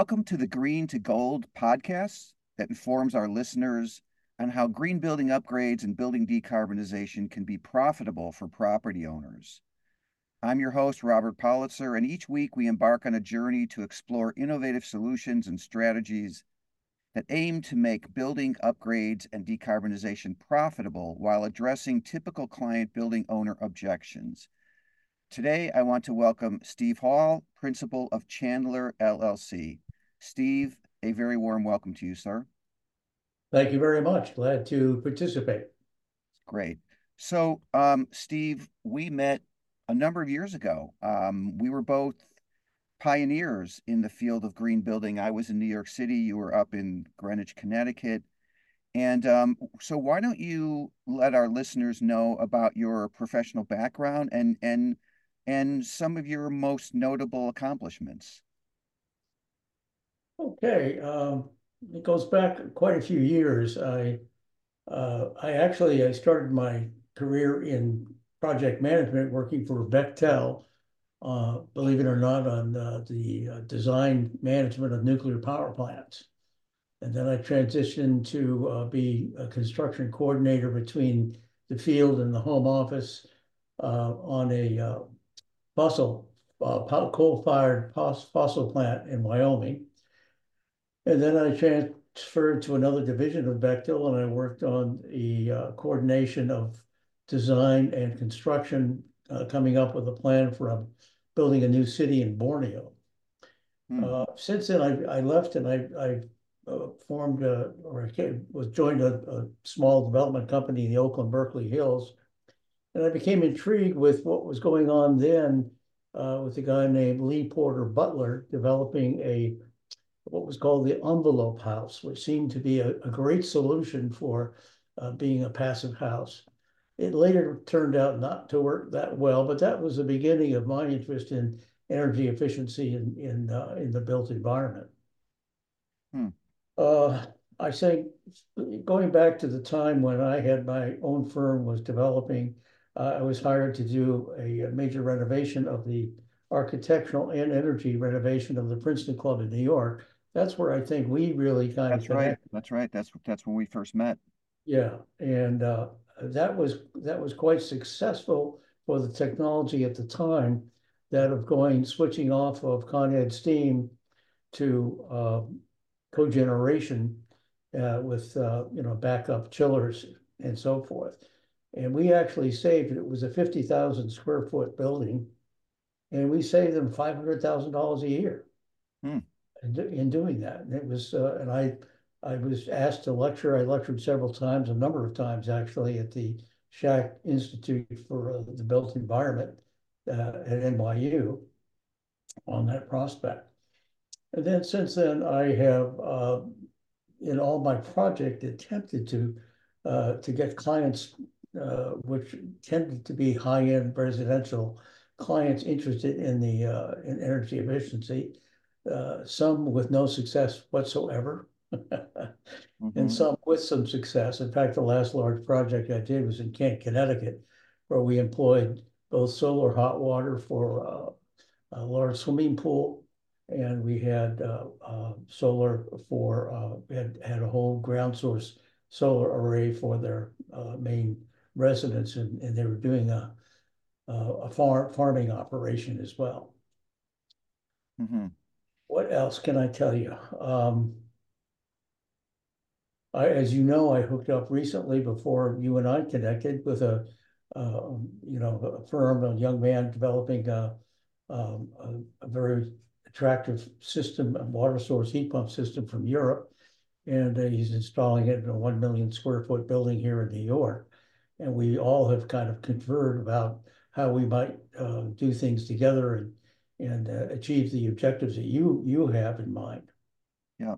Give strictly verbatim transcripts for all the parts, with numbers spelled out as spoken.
Welcome to the Green to Gold podcast that informs our listeners on how green building upgrades and building decarbonization can be profitable for property owners. I'm your host, Robert Politzer, and each week we embark on a journey to explore innovative solutions and strategies that aim to make building upgrades and decarbonization profitable while addressing typical client building owner objections. Today, I want to welcome Steve Hall, principal of Chandler L L C. Steve, a very warm welcome to you, sir. Thank you very much. Glad to participate. Great. So, um, Steve, we met a number of years ago. Um, we were both pioneers in the field of green building. I was in New York City, you were up in Greenwich, Connecticut. And um, so why don't you let our listeners know about your professional background and and and some of your most notable accomplishments? Okay, um, it goes back quite a few years. I uh, I actually I started my career in project management, working for Bechtel. Uh, believe it or not, on uh, the uh, design management of nuclear power plants. And then I transitioned to uh, be a construction coordinator between the field and the home office uh, on a uh, fossil uh, coal-fired fossil plant in Wyoming. And then I transferred to another division of Bechtel, and I worked on the uh, coordination of design and construction, uh, coming up with a plan for a, building a new city in Borneo. Hmm. Uh, since then, I, I left and I, I uh, formed a, or I came, was joined a, a small development company in the Oakland Berkeley Hills, and I became intrigued with what was going on then uh, with a guy named Lee Porter Butler developing a what was called the envelope house, which seemed to be a, a great solution for uh, being a passive house. It later turned out not to work that well, but that was the beginning of my interest in energy efficiency in in, uh, in the built environment. Hmm. Uh, I say, going back to the time when I had my own firm was developing, uh, I was hired to do a, a major renovation of the architectural and energy renovation of the Princeton Club in New York. That's where I think we really kind of That's right. connected. That's right. That's that's when we first met. Yeah, and uh, that was that was quite successful for the technology at the time, that of going switching off of Con Ed steam to uh, cogeneration uh, with uh, you know backup chillers and so forth. And we actually saved, it was a fifty thousand square foot building, and we saved them five hundred thousand dollars a year Hmm. in, in doing that. And it was, uh, and I, I was asked to lecture. I lectured several times, a number of times actually, at the Schacht Institute for uh, the Built Environment uh, at N Y U on that prospect. And then since then, I have, uh, in all my project, attempted to uh, to get clients, uh, which tended to be high-end residential clients interested in the uh, in energy efficiency. Uh, some with no success whatsoever, and Mm-hmm. some with some success. In fact, the last large project I did was in Kent, Connecticut, where we employed both solar hot water for uh, a large swimming pool, and we had uh, uh, solar for uh, had had a whole ground source solar array for their uh, main residence, and, and they were doing a a farm farming operation as well. Mm-hmm. What else can I tell you? Um, I, as you know, I hooked up recently before you and I connected with a, uh, you know, a firm, a young man developing a, um, a, a very attractive system, a water source heat pump system from Europe. And uh, he's installing it in a one million square foot building here in New York. And we all have kind of conferred about how we might uh, do things together and, and uh, achieve the objectives that you, you have in mind. Yeah.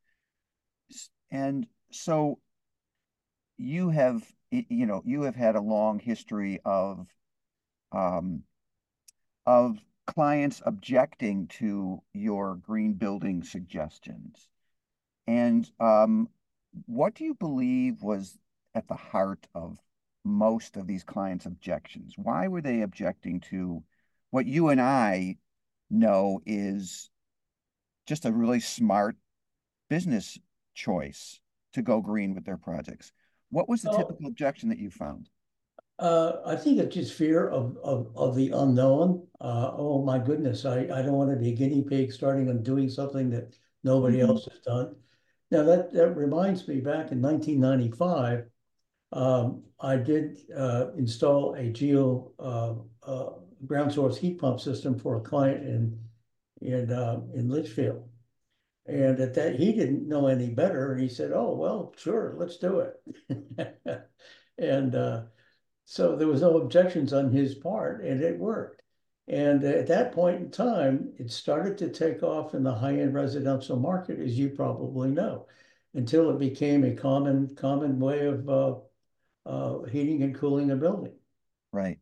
And so you have, you know, you have had a long history of um, of clients objecting to your green building suggestions. And um, what do you believe was at the heart of most of these clients' objections? Why were they objecting to what you and I know is just a really smart business choice to go green with their projects. What was the Oh, typical objection that you found? uh, I think it's just fear of, of, of the unknown. Uh, oh my goodness, I, I don't want to be a guinea pig starting on doing something that nobody Mm-hmm. else has done. Now that, that reminds me back in nineteen ninety-five, um, I did uh, install a geo uh, uh, ground source heat pump system for a client in in uh, in Litchfield. And at that, he didn't know any better. And he said, "Oh, well, sure, let's do it." And uh, so there was no objections on his part, and it worked. And at that point in time, it started to take off in the high-end residential market, as you probably know, until it became a common common way of uh, uh, heating and cooling a building. Right.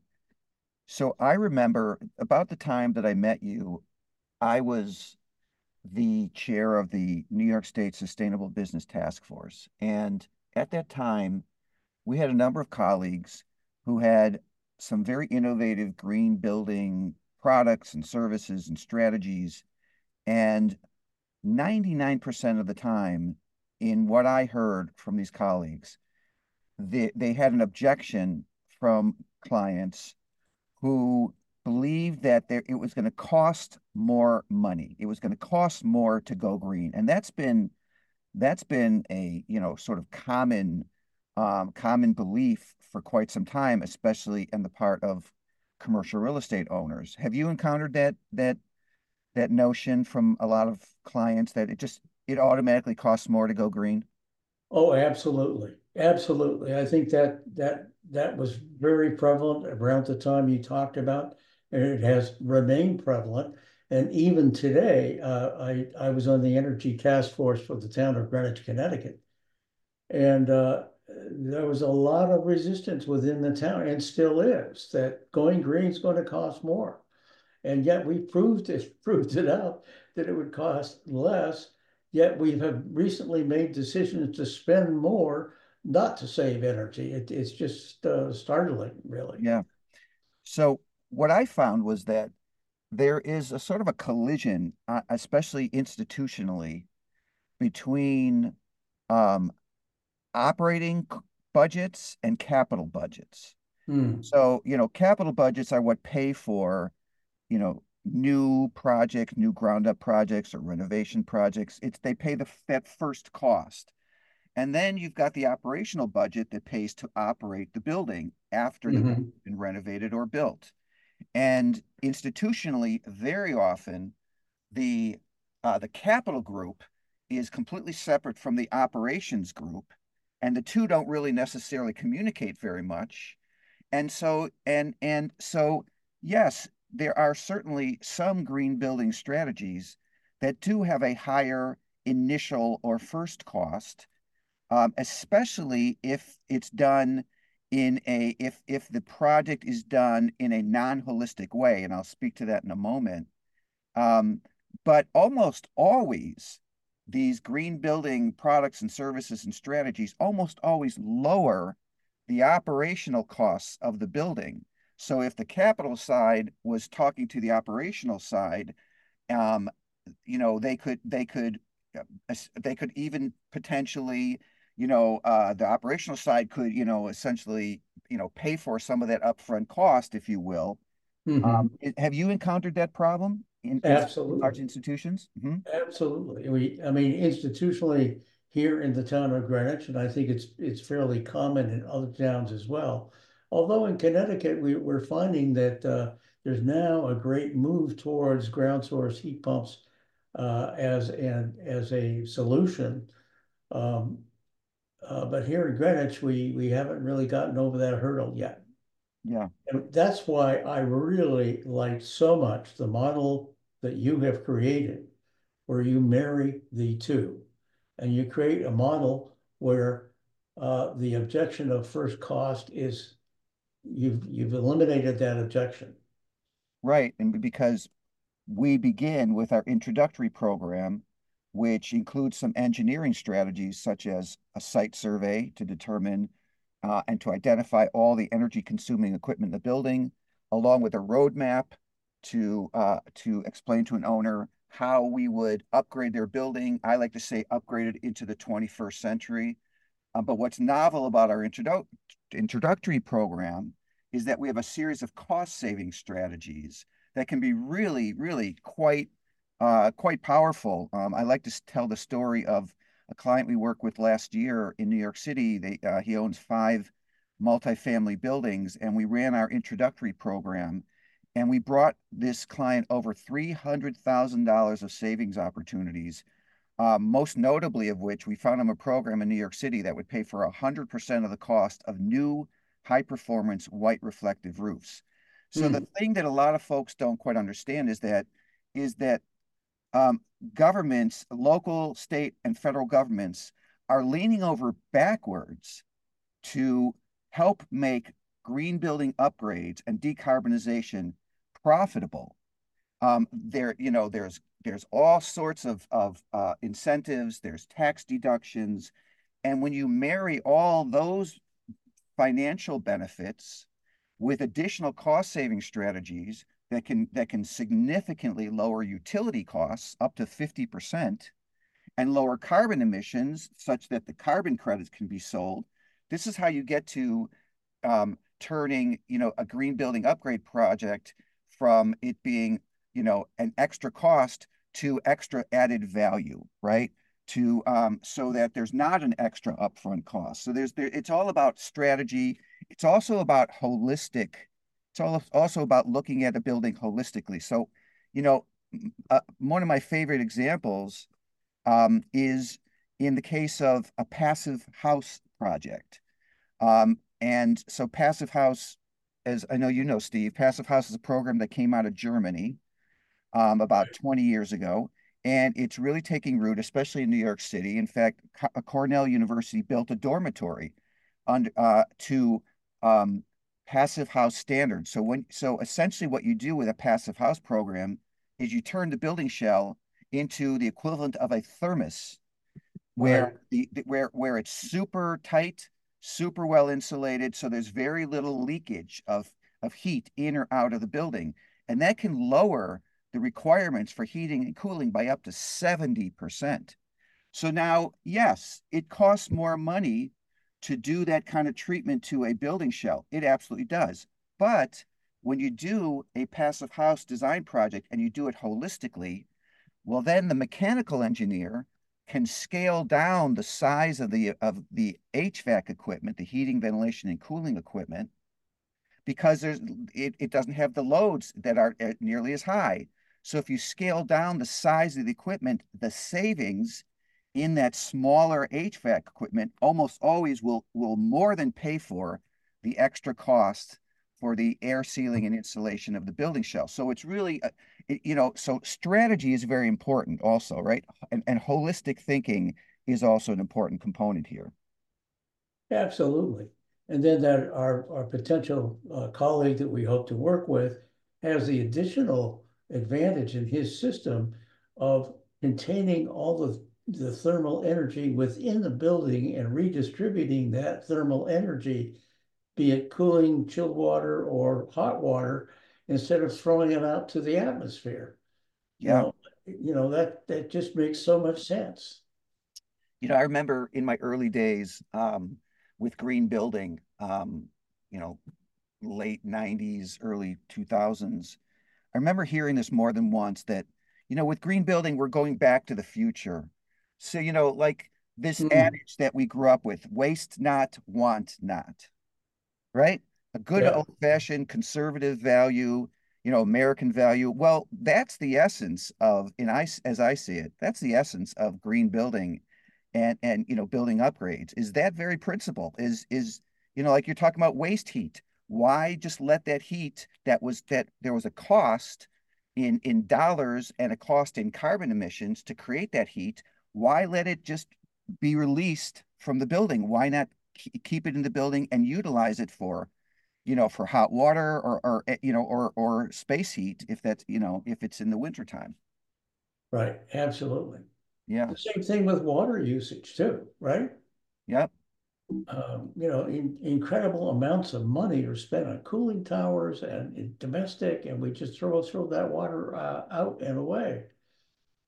So I remember about the time that I met you, I was the chair of the New York State Sustainable Business Task Force. And at that time, we had a number of colleagues who had some very innovative green building products and services and strategies. And ninety-nine percent of the time, in what I heard from these colleagues, they, they had an objection from clients who believed that there it was going to cost more money. It was going to cost more to go green. And that's been that's been a, you know, sort of common um, common belief for quite some time, especially in the part of commercial real estate owners. Have you encountered that that that notion from a lot of clients that it just it automatically costs more to go green? Oh, absolutely. Absolutely. I think that that that was very prevalent around the time you talked about, and it has remained prevalent. And even today, uh, I I was on the energy task force for the town of Greenwich, Connecticut, and uh, there was a lot of resistance within the town, and still is, that going green is going to cost more. And yet we proved it, proved it out that it would cost less. Yet we have recently made decisions to spend more, not to save energy. It, it's just uh, startling, really. Yeah. So what I found was that there is a sort of a collision, uh, especially institutionally, between um, operating c- budgets and capital budgets. Hmm. So, you know, capital budgets are what pay for, you know, new projects, new ground up projects or renovation projects. It's they pay the that first cost. And then you've got the operational budget that pays to operate the building after the building's Hmm. been renovated or built. And institutionally, very often the uh, the capital group is completely separate from the operations group, and the two don't really necessarily communicate very much. And so and and so yes, there are certainly some green building strategies that do have a higher initial or first cost, um, especially if it's done in a if if the project is done in a non-holistic way, and I'll speak to that in a moment. Um, but almost always, these green building products and services and strategies almost always lower the operational costs of the building. So if the capital side was talking to the operational side, um, you know, they could they could uh, they could even potentially, you know, uh, the operational side could, you know, essentially, you know, pay for some of that upfront cost, if you will. Um, Hmm. i- have you encountered that problem in, in large Absolutely. institutions? Hmm. Absolutely. We, I mean, institutionally here in the town of Greenwich, and I think it's it's fairly common in other towns as well. Although in Connecticut, we, we're finding that uh, there's now a great move towards ground source heat pumps uh, as an as a solution. Um, uh, but here in Greenwich, we we haven't really gotten over that hurdle yet. Yeah, And that's why I really like so much the model that you have created where you marry the two and you create a model where uh, the objection of first cost is you've you've eliminated that objection. right. And because we begin with our introductory program, which includes some engineering strategies such as a site survey to determine uh, and to identify all the energy consuming equipment in the building, along with a roadmap to uh, to explain to an owner how we would upgrade their building. I like to say upgrade it into the twenty-first century. Uh, but what's novel about our introdu introductory program is that we have a series of cost saving strategies that can be really, really quite uh, quite powerful. Um, I like to tell the story of a client we worked with last year in New York City. They, uh, he owns five multifamily buildings, and we ran our introductory program, and we brought this client over three hundred thousand dollars of savings opportunities, uh, most notably of which we found them a program in New York City that would pay for one hundred percent of the cost of new high performance white reflective roofs. So the Hmm. thing that a lot of folks don't quite understand is that is that um, governments, local, state, and federal governments are leaning over backwards to help make green building upgrades and decarbonization profitable. Um, there, you know, there's there's all sorts of of uh, incentives. There's tax deductions, and when you marry all those financial benefits with additional cost saving strategies that can that can significantly lower utility costs up to fifty percent and lower carbon emissions such that the carbon credits can be sold. This is how you get to um, turning, you know, a green building upgrade project from it being, you know, an extra cost to extra added value, right? To um, so that there's not an extra upfront cost. So there's there, it's all about strategy. It's also about holistic. It's all also about looking at a building holistically. So, you know, uh, one of my favorite examples um, is in the case of a passive house project. Um, and so Passive House, as I know you know, Steve, Passive House is a program that came out of Germany um, about twenty years ago. And it's really taking root, especially in New York City. In fact, Cornell University built a dormitory on, uh, to um, passive house standards. So when so essentially what you do with a passive house program is you turn the building shell into the equivalent of a thermos where Right. the where where it's super tight, super well insulated, so there's very little leakage of of heat in or out of the building, and that can lower the requirements for heating and cooling by up to seventy percent. So now, yes, it costs more money to do that kind of treatment to a building shell. It absolutely does. But when you do a passive house design project and you do it holistically, well, then the mechanical engineer can scale down the size of the of the H V A C equipment, the heating, ventilation, and cooling equipment, because there's it, it doesn't have the loads that are uh, nearly as high. So if you scale down the size of the equipment, the savings in that smaller H V A C equipment almost always will will more than pay for the extra cost for the air sealing and insulation of the building shell. So it's really, uh, it, you know, so strategy is very important also, right? And, and holistic thinking is also an important component here. Absolutely. And then that our, our potential uh, colleague that we hope to work with has the additional advantage in his system of containing all the, the thermal energy within the building and redistributing that thermal energy, be it cooling, chilled water, or hot water, instead of throwing it out to the atmosphere. Yeah. Well, you know, that that just makes so much sense. You know, I remember in my early days um, with green building, um, you know, late nineties, early two thousands, I remember hearing this more than once that, you know, with green building, we're going back to the future. So, you know, like this Hmm. adage that we grew up with, waste not, want not, right? A good Yeah, old-fashioned conservative value, you know, American value. Well, that's the essence of, in I, as I see it, that's the essence of green building and and you know, building upgrades is that very principle is is you know, like you're talking about waste heat. Why just let that heat that was that there was a cost in in dollars and a cost in carbon emissions to create that heat? Why let it just be released from the building? Why not keep it in the building and utilize it for, you know, for hot water or or eh, you know, or or space heat if that's, you know, if it's in the wintertime. right. Absolutely. Yeah. The same thing with water usage too, right? Yep. Um, you know, in, incredible amounts of money are spent on cooling towers and in domestic, and we just throw throw that water uh, out and away.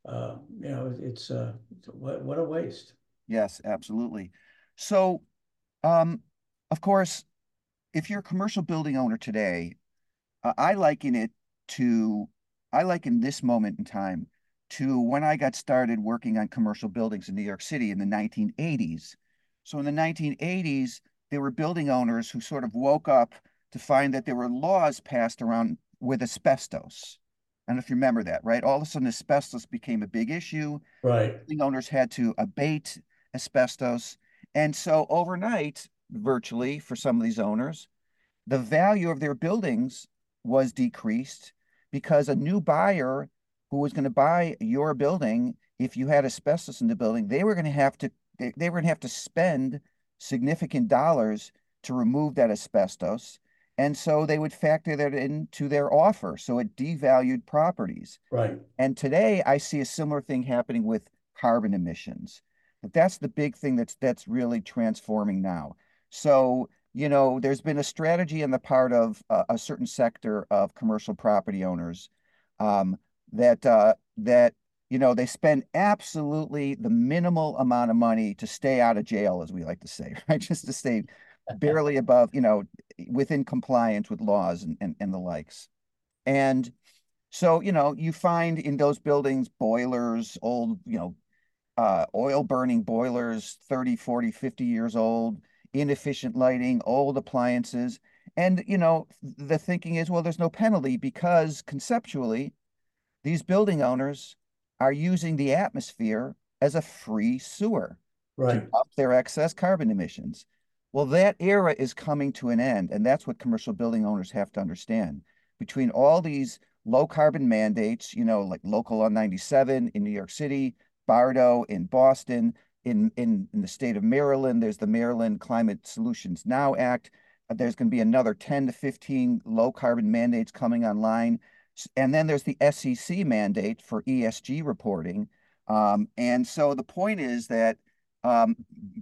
uh, you know, it's, uh, what, what a waste. Yes, absolutely. So, um, of course, if you're a commercial building owner today, uh, I liken it to, I liken this moment in time to when I got started working on commercial buildings in New York City in the nineteen eighties. So in the nineteen eighties, there were building owners who sort of woke up to find that there were laws passed around with asbestos. I don't know if you remember that, right? All of a sudden, asbestos became a big issue. Right, Building owners had to abate asbestos. And so overnight, virtually for some of these owners, the value of their buildings was decreased because a new buyer who was going to buy your building, if you had asbestos in the building, they were going to have to they, they were going to have to spend significant dollars to remove that asbestos. And so they would factor that into their offer. So it devalued properties. right. And today I see a similar thing happening with carbon emissions. But that's the big thing that's that's really transforming now. So, you know, there's been a strategy on the part of uh, a certain sector of commercial property owners um, that uh, that you know they spend absolutely the minimal amount of money to stay out of jail, as we like to say, right? Just to stay barely above, you know, within compliance with laws and, and, and the likes. And so, you know, you find in those buildings boilers, old, you know, uh, oil burning boilers, thirty, forty, fifty years old, inefficient lighting, old appliances. And, you know, the thinking is, well, there's no penalty because conceptually, these building owners are using the atmosphere as a free sewer to Right. dump their excess carbon emissions. Well, that era is coming to an end, and that's what commercial building owners have to understand. Between all these low carbon mandates, you know, like Local Law ninety-seven in New York City, Bardo in Boston, in, in, in the state of Maryland, there's the Maryland Climate Solutions Now Act. Uh, There's going to be another ten to fifteen low carbon mandates coming online. And then there's the S E C mandate for E S G reporting. Um, and so the point is that um,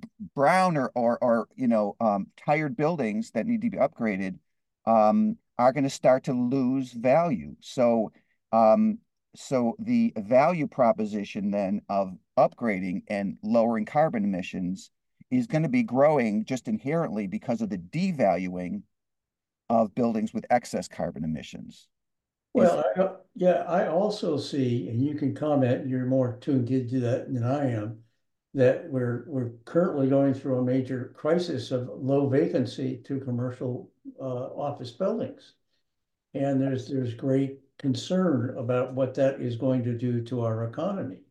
brown or, or, or you know, um, tired buildings that need to be upgraded um, are going to start to lose value. So, um, so the value proposition then of upgrading and lowering carbon emissions is going to be growing just inherently because of the devaluing of buildings with excess carbon emissions. Is Well, I, yeah, I also see, and you can comment, you're more tuned into that than I am, that we're we're currently going through a major crisis of low vacancy to commercial uh, office buildings. And there's there's great concern about what that is going to do to our economy.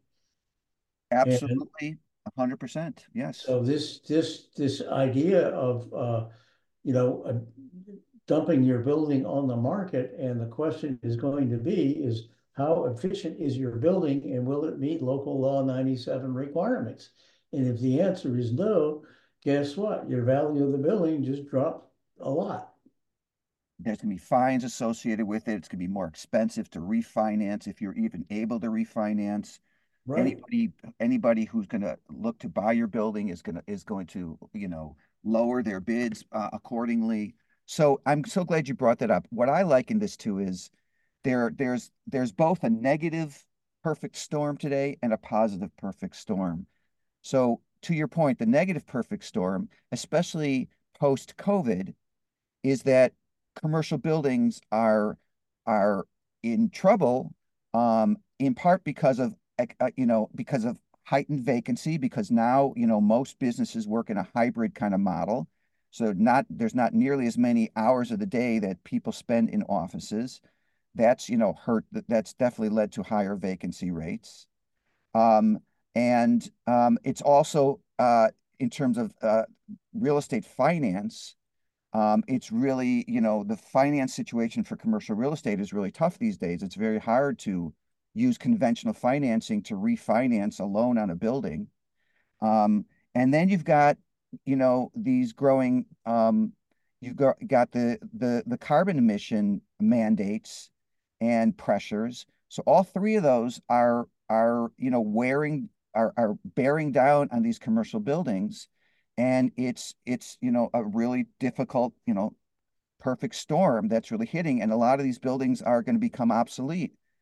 And absolutely one hundred percent. Yes. so this this this idea of uh, you know uh, dumping your building on the market, and the question is going to be is how efficient is your building and will it meet local law ninety-seven requirements? And if the answer is no, guess what? Your value of the building just dropped a lot. There's going to be fines associated with it. It's going to be more expensive to refinance if you're even able to refinance. Right. Anybody anybody who's going to look to buy your building is going to is going to, you know, lower their bids uh, accordingly. So I'm so glad you brought that up. What I like in this too is there there's there's both a negative perfect storm today and a positive perfect storm. So to your point, the negative perfect storm, especially post COVID, is that commercial buildings are are in trouble, um, in part because of uh, you know because of heightened vacancy. Because now you know most businesses work in a hybrid kind of model, so not there's not nearly as many hours of the day that people spend in offices. That's you know hurt. That's definitely led to higher vacancy rates. Um, and um, it's also uh, in terms of uh, real estate finance, um, it's really, you know, the finance situation for commercial real estate is really tough these days. It's very hard to use conventional financing to refinance a loan on a building. Um, and then you've got, you know, these growing, um, you've got, got the, the, the carbon emission mandates and pressures. So all three of those are, are, you know, wearing, are, are bearing down on these commercial buildings. And it's, it's, you know, a really difficult, you know, perfect storm that's really hitting. And a lot of these buildings are going to become obsolete.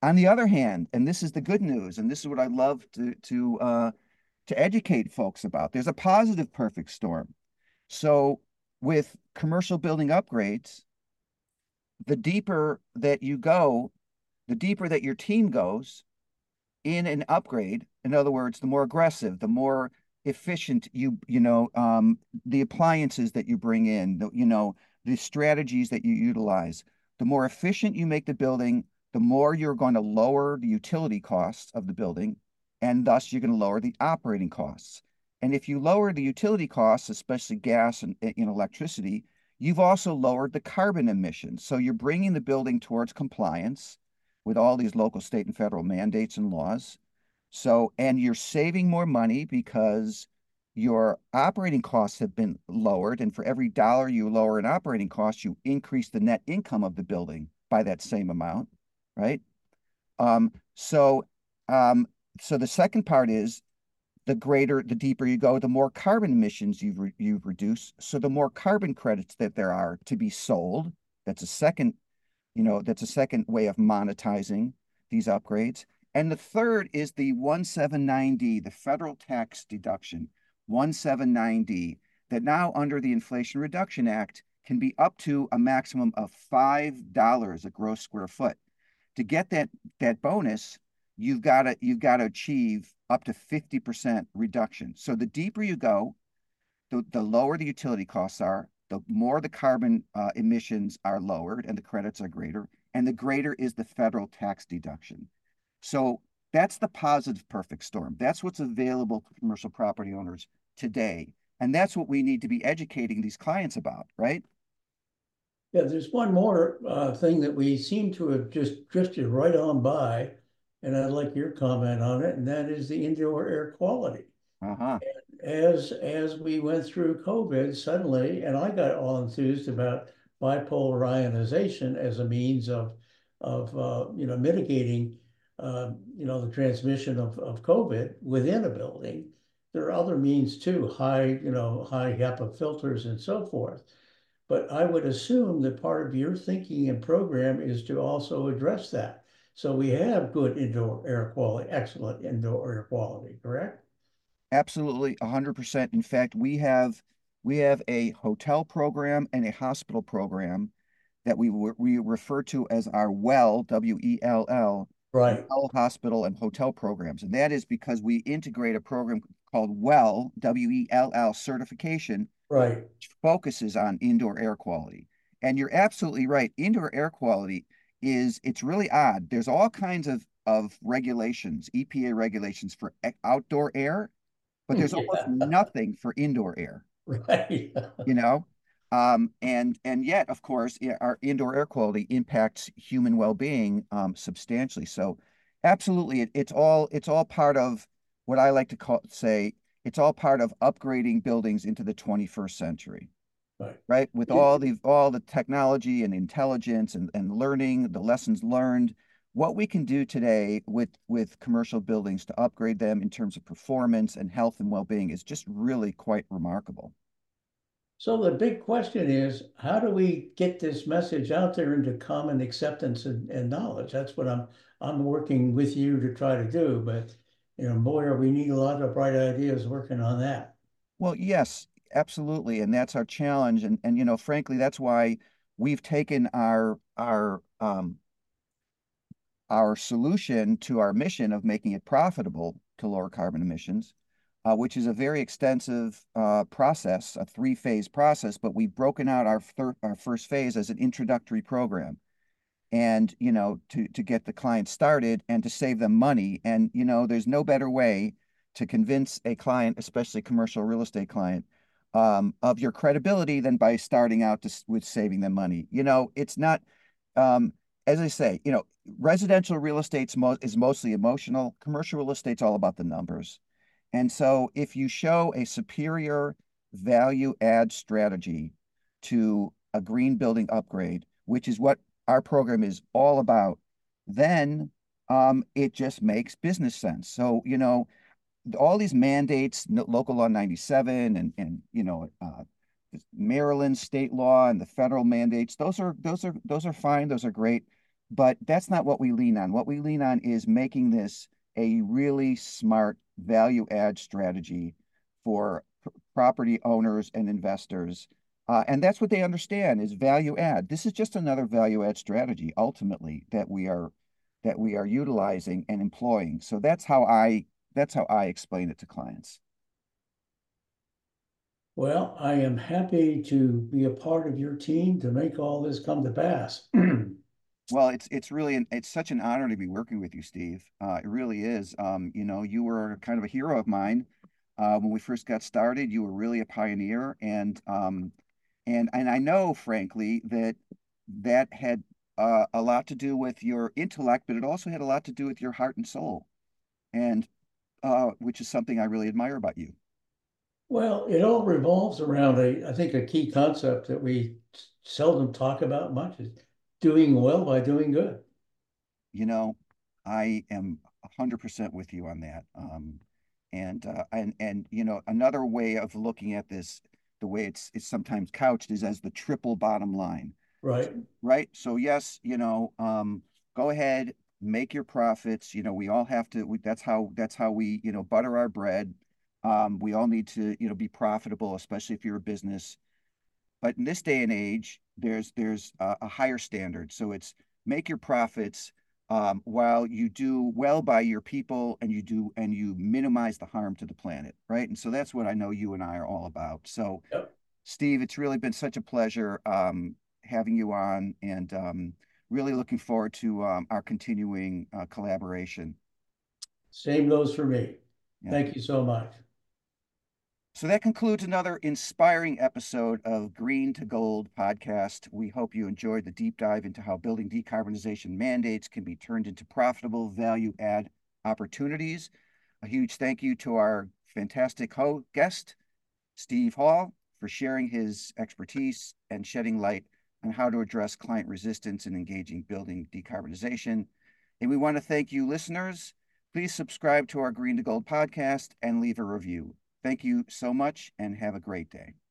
On the other hand, and this is the good news, and this is what I love to to uh, to educate folks about. There's a positive perfect storm. So with commercial building upgrades, the deeper that you go, the deeper that your team goes in an upgrade. In other words, the more aggressive, the more efficient you, you know, um, the appliances that you bring in, the, you know, the strategies that you utilize, the more efficient you make the building, the more you're going to lower the utility costs of the building, and thus you're going to lower the operating costs. And if you lower the utility costs, especially gas and, and electricity, you've also lowered the carbon emissions. So you're bringing the building towards compliance with all these local, state, and federal mandates and laws. So, and you're saving more money because your operating costs have been lowered. And for every dollar you lower in operating costs, you increase the net income of the building by that same amount, right? Um, so, um, so the second part is the greater, the deeper you go, the more carbon emissions you've re you've reduced. So the more carbon credits that there are to be sold. That's a second you know, that's a second way of monetizing these upgrades. And the third is the one seventy-nine D, the federal tax deduction, one seventy-nine D, that now under the Inflation Reduction Act can be up to a maximum of five dollars a gross square foot. To get that that bonus, you've got to you've got to achieve up to fifty percent reduction. So the deeper you go, the, the lower the utility costs are, the more the carbon uh, emissions are lowered and the credits are greater, and the greater is the federal tax deduction. So that's the positive perfect storm. That's what's available to commercial property owners today. And that's what we need to be educating these clients about, right? Yeah, there's one more uh, thing that we seem to have just drifted right on by, and I'd like your comment on it, and that is the indoor air quality. Uh-huh. As as we went through COVID, suddenly, and I got all enthused about bipolar ionization as a means of of uh, you know mitigating uh, you know the transmission of of COVID within a building. There are other means too, high you know high HEPA filters and so forth. But I would assume that part of your thinking and program is to also address that. So we have good indoor air quality, excellent indoor air quality, correct? Absolutely, one hundred percent. In fact, we have we have a hotel program and a hospital program that we we refer to as our WELL, W E L L, Right, WELL hospital and hotel programs. And that is because we integrate a program called WELL, W E L L certification, right. which focuses on indoor air quality. And you're absolutely right. Indoor air quality is, it's really odd. There's all kinds of, of regulations, E P A regulations for e- outdoor air, but there's almost Yeah, nothing for indoor air, right. you know? Um, and and yet, of course, yeah, our indoor air quality impacts human well-being um, substantially. So, absolutely, it, it's all it's all part of what I like to call say it's all part of upgrading buildings into the twenty-first century, Right. right? With all the all the technology and intelligence and, and learning, the lessons learned, what we can do today with with commercial buildings to upgrade them in terms of performance and health and well-being is just really quite remarkable. So the big question is, how do we get this message out there into common acceptance and, and knowledge? That's what I'm I'm working with you to try to do. But you know, boy, we need a lot of bright ideas working on that. Well, yes, absolutely, and that's our challenge. And and you know, frankly, that's why we've taken our our um, our solution to our mission of making it profitable to lower carbon emissions, uh, which is a very extensive uh, process, a three-phase process. But we've broken out our third, our first phase as an introductory program, and you know, to to get the client started and to save them money. And you know, there's no better way to convince a client, especially commercial real estate client, um, of your credibility than by starting out to, with saving them money. You know, it's not, um, as I say, you know, residential real estate mo is mostly emotional. Commercial real estate's all about the numbers. And so if you show a superior value add strategy to a green building upgrade, which is what our program is all about, then um, it just makes business sense. So, you know, all these mandates, local law ninety-seven and, and you know, uh, Maryland state law and the federal mandates, those are those are those are fine, those are great. but that's not what we lean on. What we lean on is making this a really smart value add strategy for property owners and investors. Uh, and that's what they understand is value add. This is just another value add strategy ultimately that we are that we are utilizing and employing. So that's how I that's how I explain it to clients. Well, I am happy to be a part of your team to make all this come to pass. Well, it's it's really an, it's such an honor to be working with you, Steve. Uh, it really is. Um, you know, you were kind of a hero of mine uh, when we first got started. You were really a pioneer, and um, and and I know, frankly, that that had uh, a lot to do with your intellect, but it also had a lot to do with your heart and soul, and uh, which is something I really admire about you. Well, it all revolves around a, I think a key concept that we seldom talk about much is doing well by doing good. You know, I am one hundred percent with you on that. Um, and uh, and and you know, another way of looking at this, the way it's it's sometimes couched is as the triple bottom line, Right. right? So yes, you know, um, go ahead, make your profits. You know, we all have to. We, that's how that's how we you know butter our bread. Um, we all need to you know be profitable, especially if you're a business. But in this day and age, there's there's a, a higher standard. So it's make your profits um, while you do well by your people and you do and you minimize the harm to the planet, right? And so that's what I know you and I are all about. So, Yep. Steve, it's really been such a pleasure um, having you on, and um, really looking forward to um, our continuing uh, collaboration. Same goes for me. Yeah. Thank you so much. So that concludes another inspiring episode of Green to Gold podcast. We hope you enjoyed the deep dive into how building decarbonization mandates can be turned into profitable value add opportunities. A huge thank you to our fantastic ho- guest, Steve Hall, for sharing his expertise and shedding light on how to address client resistance in engaging building decarbonization. And we want to thank you, listeners. Please subscribe to our Green to Gold podcast and leave a review. Thank you so much and have a great day.